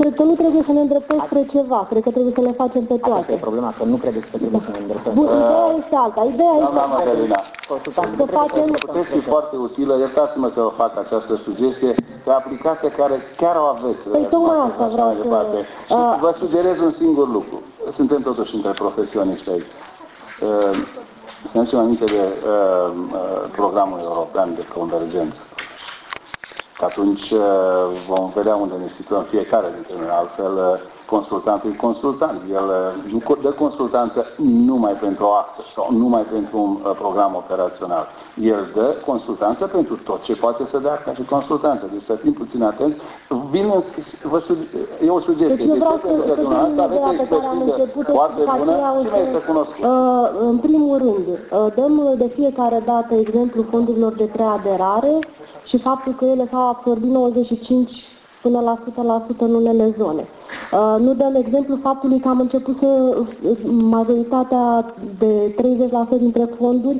cred că nu trebuie să ne îndreptăm spre ceva, cred că trebuie să le facem pe toate. Asta e problema, că nu credeți că trebuie să ne îndreptăm. Bun, ideea este alta, ideea este Doamna Mădălina, să facem... puteți fi foarte utilă, iertați-mă că fac această sugestie, pe aplicația care chiar o aveți. Păi tocmai asta vreau să... Și vă sugerez un singur lucru. Suntem totuși între profesioniști aici. Să ne aducem aminte de programul european de convergență. Atunci vom vedea unde ne situăm fiecare dintre noi. Altfel, consultantul e consultant. El nu dă consultanță numai pentru o axă sau numai pentru un program operațional. El dă consultanță pentru tot ce poate să dea ca și consultanță. Deci să fim puțin atenți. E o sugestie. Deci eu vreau să termin ideea pe care am început-o foarte bună și mai este cunoscut. În primul rând, dăm de fiecare dată exemplu fondurilor de preaderare și faptul că ele s-au absorbit 95 până la 100% în unele zone. Nu dăm exemplu faptului că am început să majoritatea de 30% dintre fonduri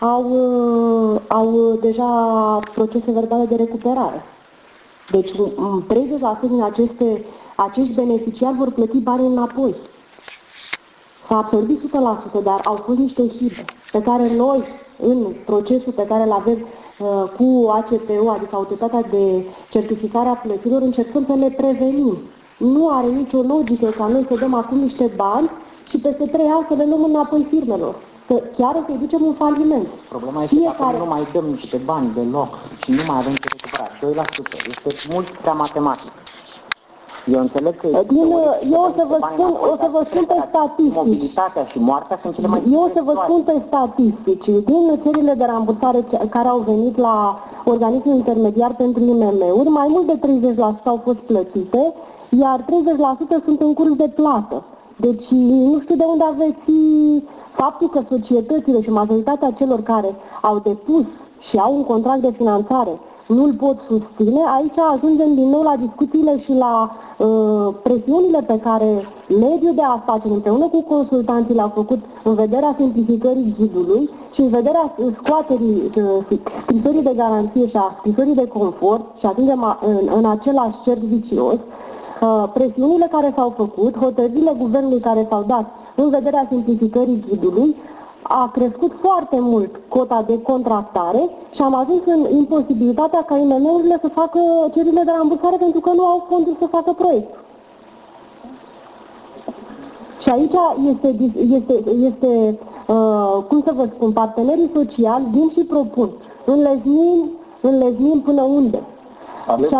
au deja procese verbale de recuperare. Deci 30% din acești beneficiari vor plăti banii înapoi. S-a absorbit 100%, dar au fost niște hibe pe care noi, în procesul pe care îl avem cu ACP-ul, adică Autoritatea de Certificare a Plăților, încercăm să le prevenim. Nu are nicio logică ca noi să dăm acum niște bani și peste 3 ani să le luăm înapoi firmelor. Că chiar o să-i ducem un faliment. Problema este că nu mai dăm niște bani deloc și nu mai avem ce recupera. 2%. Este mult prea matematic. Eu înțeleg că eu o să vă spun pe statistici. Mobilitatea și moartea sunt cele mai... Eu o să vă spun pe statistici. Din cererile de rambursare care au venit la organismul intermediar pentru IMM-uri, mai mult de 30% au fost plătite, iar 30% sunt în curs de plată. Deci nu știu de unde aveți faptul că societățile și majoritatea celor care au depus și au un contract de finanțare nu-l pot susține. Aici ajungem din nou la discuțiile și la presiunile pe care mediul de afaceri împreună cu consultanții le-au făcut în vederea simplificării ghidului și în vederea scoaterii scrisorii de garanție și a scrisorii de confort și ajungem în același cerc vicios. Presiunile care s-au făcut, hotărârile guvernului care s-au dat în vederea simplificării ghidului, a crescut foarte mult cota de contractare și am ajuns în imposibilitatea ca IMM-urile să facă cererile de rambursare pentru că nu au fonduri să facă proiect. Și aici este cum să vă spun, partenerii sociali vin și propun. Înleznim până unde? Aveți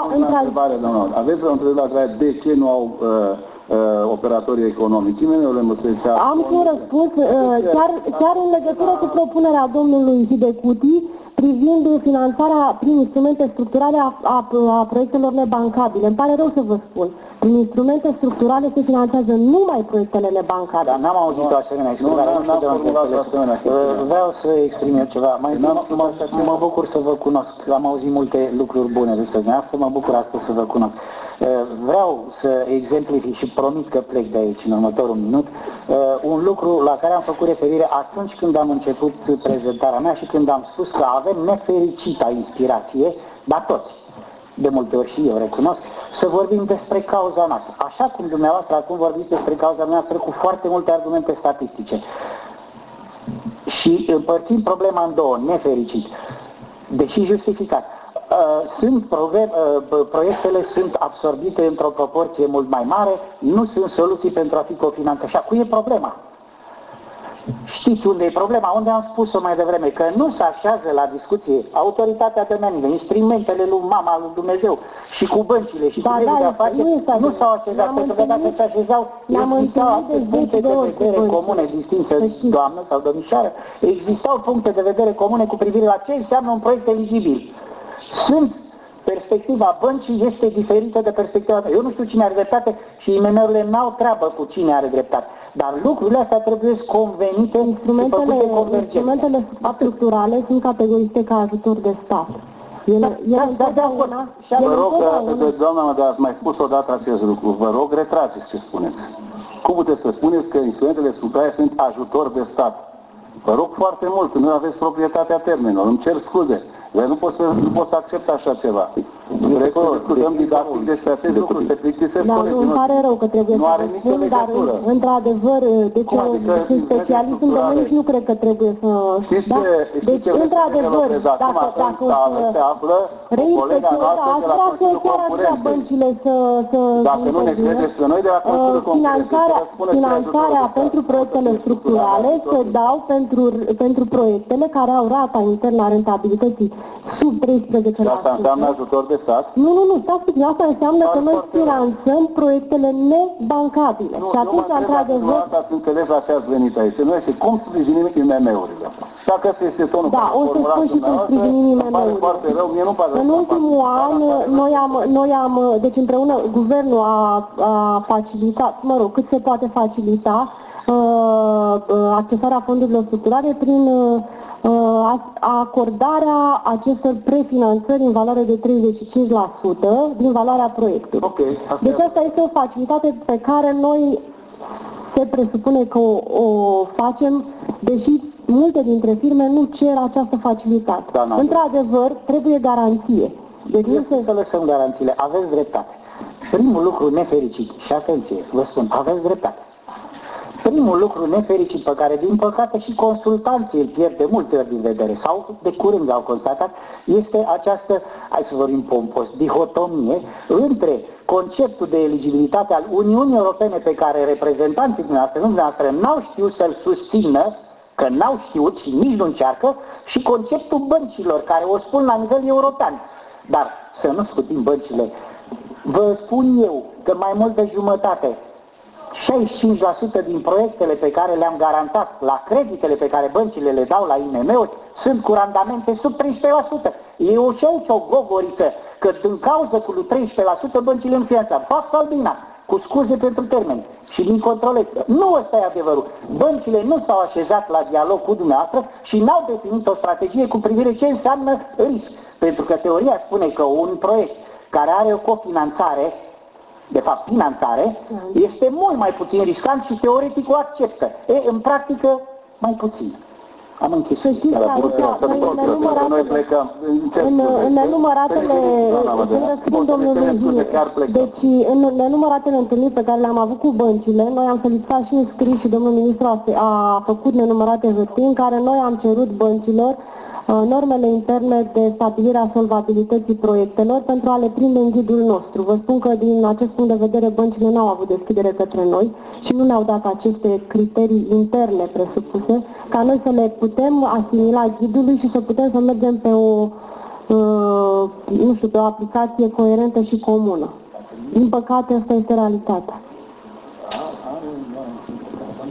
o întrebare de ce nu au operatorii economici? Am și un răspuns, chiar în legătură cu propunerea domnului Hidecuti privind finanțarea prin instrumente structurale a proiectelor nebancabile. Îmi pare rău să vă spun. Prin instrumente structurale se finanțează numai proiectele nebancabile. Dar n-am auzit o asemenea exprimare. Vreau să exprim eu ceva. Mă bucur să vă cunosc. Am auzit multe lucruri bune despre dumneavoastră. Mă bucur astăzi să vă cunosc. Vreau să exemplific și promit că plec de aici în următorul minut un lucru la care am făcut referire atunci când am început prezentarea mea și când am spus că avem nefericita inspirație, dar toți, de multe ori și eu recunosc, să vorbim despre cauza noastră. Așa cum dumneavoastră acum vorbiți despre cauza noastră cu foarte multe argumente statistice. Și împărțim problema în două, nefericit, deși justificat. Proiectele sunt absorbite într-o proporție mult mai mare, nu sunt soluții pentru a fi cofinanțate. Și acum e problema. Știți unde e problema? Unde am spus-o mai devreme, că nu se așează la discuție autoritatea de menire, instrumentele lui Mama lui Dumnezeu și cu băncile și cu mediul de afaceri, nu s-au așezat, pentru că dacă se așezau, existau puncte de vedere comune, distinse doamnă sau domnișoară, existau puncte de vedere comune cu privire la ce înseamnă un proiect eligibil. Perspectiva băncii este diferită de perspectiva ta. Eu nu știu cine are dreptate și IMM-urile n-au treabă cu cine are dreptate. Dar lucrurile astea trebuie convenite și făcute convergente. Instrumentele structurale sunt categoriste ca ajutor de stat. Vă rog, doamna, dar ați mai spus odată acest lucru. Vă rog, retrageți ce spuneți. Cum puteți să spuneți că instrumentele structurale sunt ajutor de stat? Vă rog foarte mult, nu aveți proprietatea termenilor. Îmi cer scuze. Dar nu pot să accept așa ceva. Vrei să discutăm didactic despre acest lucru, se plictisesc Da, colegii nu, îmi noștri. pare rău că trebuie Nu să are vă nicio spun, dar legătură. într-adevăr, deci Cum eu adică sunt vede specialist în structurale? domeniu și nu cred că trebuie să... Știți Da? ce Deci, vreți să într-adevăr, developez acum? dacă o Că se să află o colega reinspecționa, noastră aș de la vrea să Consiliul chiar aș vrea Concurenței. băncile să Dacă nu ne intervină. credeți pe noi de la Consiliul Concurenței, să răspundeți pe ajutorul Finanțarea de stat. pentru proiectele structurale se dau pentru proiectele care au rata internă a rentabilității sub 13%. Și asta înseamnă ajutor de stat? Nu, stați puțin, asta înseamnă că noi finanțăm proiectele nebancabile. Nu, Și eu mă atunci, întreb dacă într-adevăr, dumneavoastră ați înțeles la ce ați venit aici. Nu este cum sprijinim IMM-urile. Dacă ăsta este tonul da, care o să formulați spun și cum dumneavoastră, sprijinim îmi pare IMM-urile. foarte rău, mie nu-mi pare rău. În ultimul an, deci împreună, guvernul a facilitat, mă rog, cât se poate facilita, accesarea fondurilor structurale prin acordarea acestor prefinanțări în valoare de 35% din valoarea proiectului. Ok, Deci asta este o facilitate pe care noi se presupune că o facem, deși multe dintre firme nu cer această facilitate. Da, Într-adevăr, trebuie garanție. Deci nu Să lăsăm garanțiile, aveți dreptate. Primul lucru nefericit, și atenție, vă spun, aveți dreptate. Primul lucru nefericit pe care, din păcate, și consultanții îl pierd de multe ori din vedere, sau de curând au constatat, este această, hai să vorbim pompos, dihotomie între conceptul de eligibilitate al Uniunii Europene pe care reprezentanții dumneavoastră n-au știut să-l susțină, că n-au știut și nici nu încearcă, și conceptul băncilor, care o spun la nivel european. Dar să nu scutim băncile. Vă spun eu că mai mult de jumătate, 65% din proiectele pe care le-am garantat, la creditele pe care băncile le dau la IMM-uri, sunt cu randamente sub 13%. E o și aici o gogoriță, că din cauza cu 13% băncile nu finanțează. Fac Albina, cu scuze pentru termeni și din controleți. Nu ăsta e adevărul. Băncile nu s-au așezat la dialog cu dumneavoastră și n-au definit o strategie cu privire ce înseamnă risc. Pentru că teoria spune că un proiect care are o cofinanțare, de fapt finanțare, este mult mai puțin riscant și teoretic o acceptă. În practică, mai puțin. Am închis. Să știți că Noi plecăm. în nenumăratele, când răspund domnului deci în nenumăratele întâlniri pe care le-am avut cu băncile, noi am solicitat și în scris și domnul ministru a făcut nenumărate hârtii în care noi am cerut băncilor normele interne de stabilire a solvabilității proiectelor pentru a le prinde în ghidul nostru. Vă spun că din acest punct de vedere băncile n-au avut deschidere către noi și nu ne-au dat aceste criterii interne presupuse ca noi să le putem asimila ghidului și să putem să mergem pe o, pe o aplicație coerentă și comună. Din păcate, asta este realitatea.